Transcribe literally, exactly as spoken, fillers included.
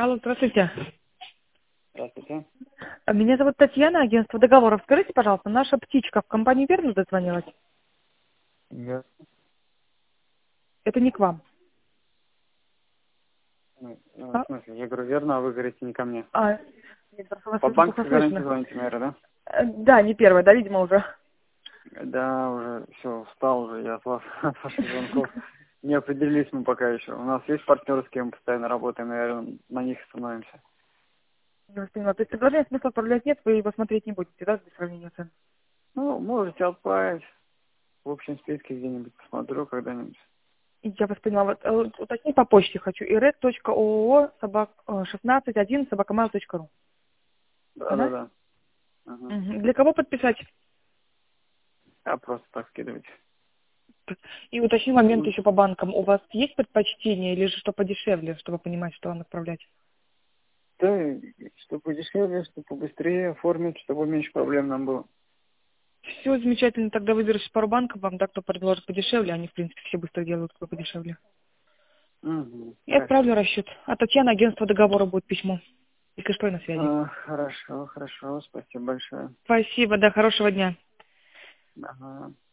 Алло, здравствуйте. Здравствуйте. А, Меня зовут Татьяна, агентство договоров. Скажите, пожалуйста, наша птичка в компанию верно дозвонилась? Я, Это не к вам. ну, ну, в А, смысле, я говорю верно, а вы говорите не ко мне. а, нет, просто вас По очень плохо банковской гарантии слышно. звоните, наверное, Э, Да, не первая, да, видимо, уже. да? Да, уже все, устал уже я от вас, от ваших звонков. Не определились мы пока еще. У нас есть партнеры, с кем мы постоянно работаем, наверное, на них становимся. Я вас поняла. То есть предложение смысла отправлять нет, вы его смотреть не будете, да, для сравнения цен? Ну, можете отправить в общем списке где-нибудь, посмотрю когда-нибудь. И Я вас поняла. Вот, э, уточнить по почте хочу. ирек.ооо собак шестнадцать один собакамайл точка ру. Она? Да-да-да. Ага. Мгм. Для кого подписать? А просто так скидывайте. И уточни момент Ну, еще по банкам. У вас есть предпочтение или же что подешевле, чтобы понимать, что вам отправлять? да, чтобы подешевле, чтобы побыстрее оформить, чтобы меньше проблем нам было. Все замечательно, тогда выберусь пару банков вам, да, кто предложит подешевле, они, в принципе, все быстро делают, кто подешевле. Угу, И хорошо. отправлю расчет. А Татьяна, агентство договора будет письмо. Если что, я на связи. А, хорошо, хорошо, спасибо большое. Спасибо, да, хорошего дня. Ага.